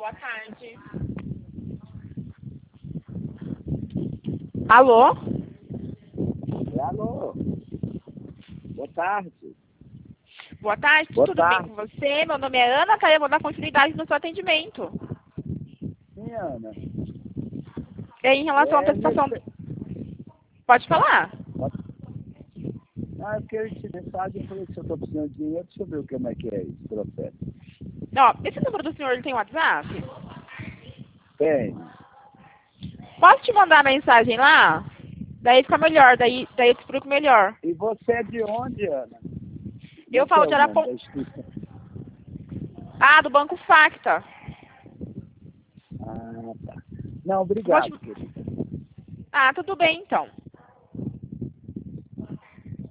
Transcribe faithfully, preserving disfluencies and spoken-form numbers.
Boa tarde. Alô? Alô? Boa tarde. Boa tarde, Boa tudo tarde. bem com você? Meu nome é Ana, cara, eu vou dar continuidade no seu atendimento. Sim, Ana. E aí, em relação à É, antecipação... nesse- Pode falar. Ah, eu queria te mensagem, eu falei que se eu estou precisando de dinheiro, deixa eu ver como é que é esse processo. Ó, esse número do senhor ele tem WhatsApp? Tem. Posso te mandar a mensagem lá? Daí fica melhor, daí, daí eu te explico melhor. E você é de onde, Ana? Como Eu é que falo é de o nome da Arapongas. instituição? Ah, do Banco Facta. Ah, tá. Não, Vou obrigado, te- querida. Ah, tudo bem então.